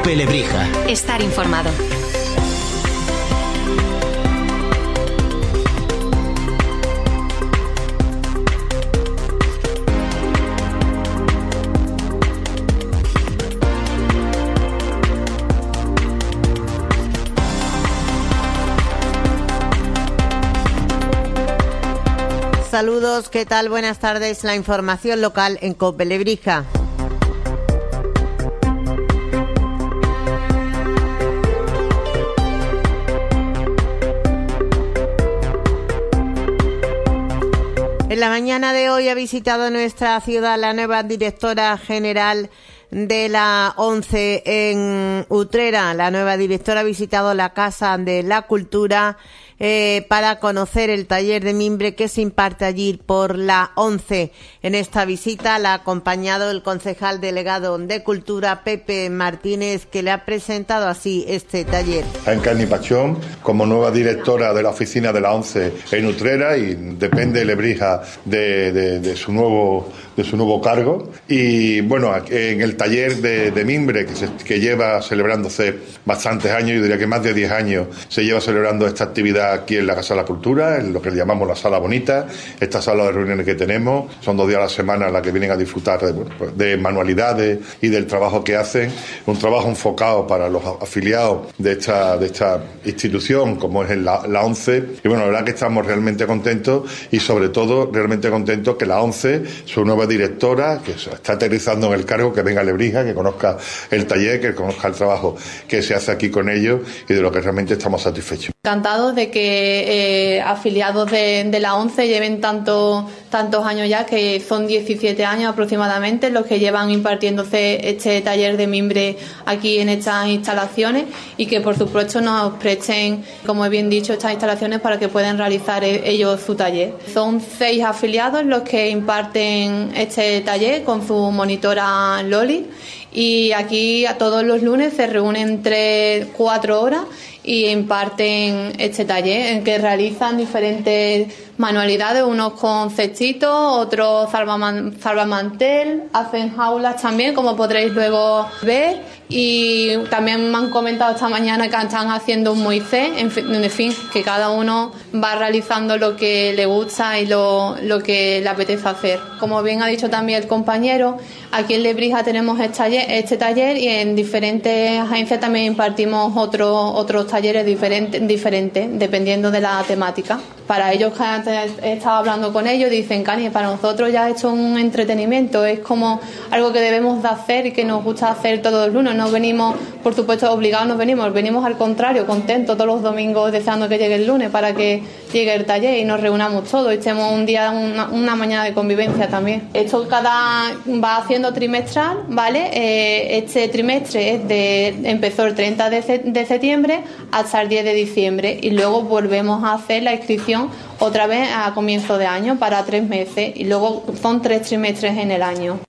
COPE Lebrija. Estar informado. Saludos, ¿qué tal? Buenas tardes. La información local en COPE Lebrija. En la mañana de hoy ha visitado nuestra ciudad la nueva directora general de la ONCE en Utrera. La nueva directora ha visitado la Casa de la Cultura para conocer el taller de mimbre que se imparte allí por la ONCE. En esta visita la ha acompañado el concejal delegado de Cultura, Pepe Martínez, que le ha presentado así este taller. En Encarni Pachón, como nueva directora de la oficina de la ONCE en Utrera, y depende Lebrija de su nuevo cargo. Y bueno, en el taller de mimbre que lleva celebrándose bastantes años, yo diría que más de 10 años se lleva celebrando esta actividad aquí en la Casa de la Cultura, en lo que llamamos la Sala Bonita. Esta sala de reuniones que tenemos son 2 días a la semana en la que vienen a disfrutar de manualidades y del trabajo que hacen, un trabajo enfocado para los afiliados de esta institución como es la ONCE. Y bueno, la verdad que estamos realmente contentos y sobre todo realmente contentos que la ONCE, su nueva directora, que está aterrizando en el cargo, que venga a Lebrija, que conozca el taller, que conozca el trabajo que se hace aquí con ellos y de lo que realmente estamos satisfechos. Encantados de que afiliados de la ONCE lleven tantos años ya, que son 17 años aproximadamente los que llevan impartiéndose este taller de mimbre aquí en estas instalaciones, y que por supuesto nos presten, como he bien dicho, estas instalaciones para que puedan realizar ellos su taller. Son 6 afiliados los que imparten este taller con su monitora Loli, y aquí a todos los lunes se reúnen 3-4 horas y imparten este taller en que realizan diferentes manualidades, unos con cestitos, otros salvamantel, hacen jaulas también, como podréis luego ver, y también me han comentado esta mañana que están haciendo un Moisés, en fin, que cada uno va realizando lo que le gusta y lo que le apetece hacer. Como bien ha dicho también el compañero, aquí en Lebrija tenemos este taller y en diferentes agencias también impartimos otros talleres diferentes, dependiendo de la temática. Para ellos, que he estado hablando con ellos, dicen, Cani, para nosotros ya esto es un entretenimiento, es como algo que debemos de hacer y que nos gusta hacer todos los lunes. No venimos, por supuesto, obligados, venimos al contrario, contentos todos los domingos, deseando que llegue el lunes para que llegue el taller y nos reunamos todos y estemos un día, una mañana de convivencia también. Esto va haciendo trimestral, ¿vale? Este trimestre empezó el 30 de septiembre hasta el 10 de diciembre, y luego volvemos a hacer la inscripción otra vez a comienzo de año para 3 meses, y luego son 3 trimestres en el año.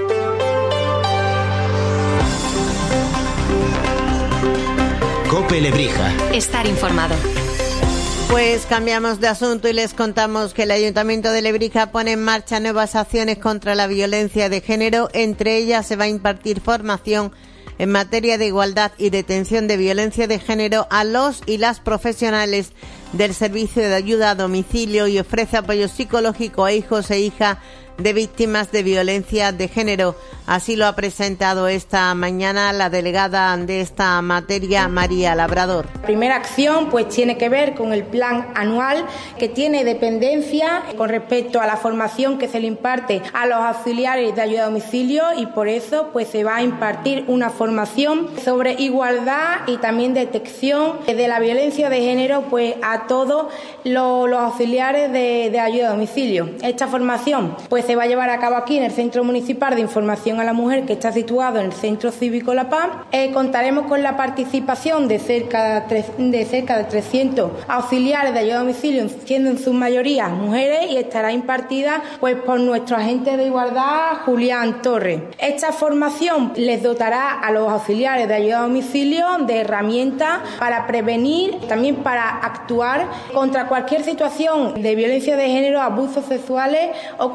COPE Lebrija. Estar informado. Pues cambiamos de asunto y les contamos que el Ayuntamiento de Lebrija pone en marcha nuevas acciones contra la violencia de género. Entre ellas se va a impartir formación en materia de igualdad y detención de violencia de género a los y las profesionales del servicio de ayuda a domicilio, y ofrece apoyo psicológico a hijos e hijas de víctimas de violencia de género. Así lo ha presentado esta mañana la delegada de esta materia, María Labrador. La primera acción pues tiene que ver con el plan anual que tiene dependencia con respecto a la formación que se le imparte a los auxiliares de ayuda a domicilio, y por eso pues se va a impartir una formación sobre igualdad y también detección de la violencia de género pues a todos los auxiliares de ayuda a domicilio. Esta formación pues se va a llevar a cabo aquí en el Centro Municipal de Información a la Mujer, que está situado en el Centro Cívico La Paz. Contaremos con la participación de cerca de 300 auxiliares de ayuda a domicilio, siendo en su mayoría mujeres, y estará impartida pues por nuestro agente de igualdad, Julián Torres. Esta formación les dotará a los auxiliares de ayuda a domicilio de herramientas para prevenir, también para actuar contra cualquier situación de violencia de género, abusos sexuales o cualquier otro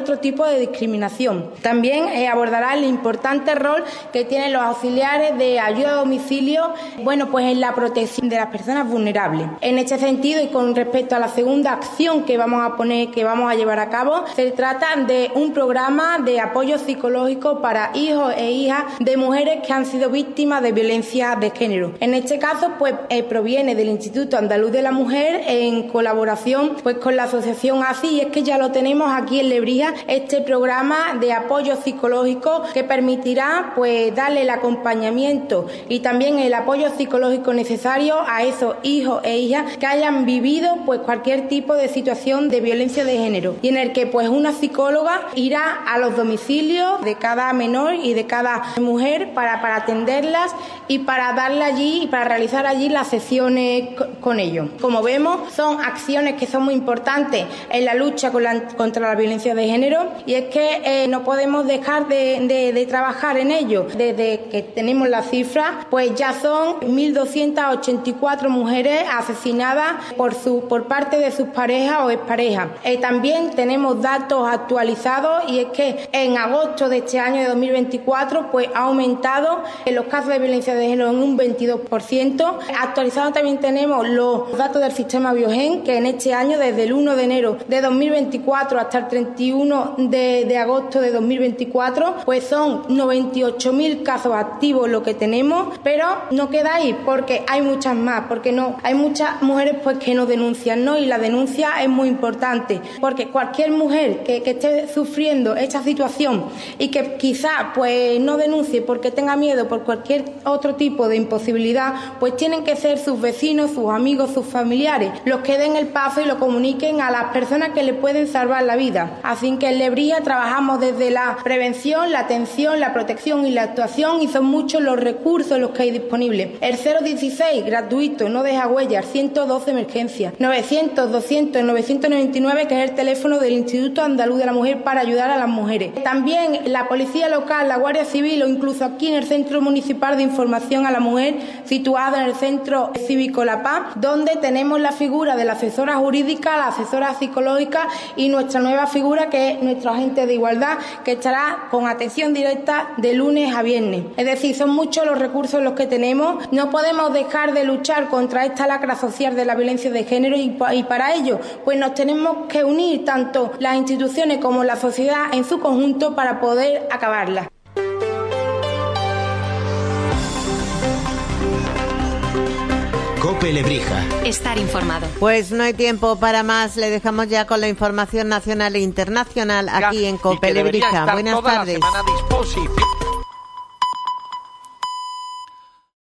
otro tipo de discriminación. También abordará el importante rol que tienen los auxiliares de ayuda a domicilio, pues en la protección de las personas vulnerables. En este sentido, y con respecto a la segunda acción que vamos a llevar a cabo, se trata de un programa de apoyo psicológico para hijos e hijas de mujeres que han sido víctimas de violencia de género. En este caso, proviene del Instituto Andaluz de la Mujer en colaboración con la asociación ASI, y es que ya lo tenemos aquí en Lebrija, este programa de apoyo psicológico que permitirá darle el acompañamiento y también el apoyo psicológico necesario a esos hijos e hijas que hayan vivido cualquier tipo de situación de violencia de género, y en el que una psicóloga irá a los domicilios de cada menor y de cada mujer para atenderlas y para darle allí y para realizar allí las sesiones con ellos. Como vemos, son acciones que son muy importantes en la lucha contra la violencia de género, y es que no podemos dejar de trabajar en ello. Desde que tenemos la cifra, ya son 1.284 mujeres asesinadas por parte de sus parejas o exparejas. También tenemos datos actualizados, y es que en agosto de este año de 2024 ha aumentado los casos de violencia de género en un 22%. Actualizados también tenemos los datos del sistema Biogen, que en este año, desde el 1 de enero de 2024 hasta el 31 de agosto de 2024, son 98.000 casos activos lo que tenemos, pero no queda ahí, porque hay muchas más, porque no hay muchas mujeres que no denuncian, ¿no? Y la denuncia es muy importante, porque cualquier mujer que esté sufriendo esta situación y que quizá no denuncie porque tenga miedo, por cualquier otro tipo de imposibilidad, tienen que ser sus vecinos, sus amigos, sus familiares los que den el paso y lo comuniquen a las personas que le pueden salvar la vida. Así que en Lebrija trabajamos desde la prevención, la atención, la protección y la actuación, y son muchos los recursos los que hay disponibles. El 016 gratuito, no deja huellas, 112 emergencias, 900 200 999, que es el teléfono del Instituto Andaluz de la Mujer para ayudar a las mujeres. También la policía local, la Guardia Civil, o incluso aquí en el Centro Municipal de Información a la Mujer, situado en el Centro Cívico La Paz, donde tenemos la figura de la asesora jurídica, la asesora psicológica y nuestra nueva figura, que es nuestro agente de igualdad, que estará con atención directa de lunes a viernes. Es decir, son muchos los recursos los que tenemos. No podemos dejar de luchar contra esta lacra social de la violencia de género, y para ello nos tenemos que unir tanto las instituciones como la sociedad en su conjunto para poder acabarla. COPE Lebrija. Estar informado. Pues no hay tiempo para más. Le dejamos ya con la información nacional e internacional aquí en COPE Lebrija. Buenas tardes.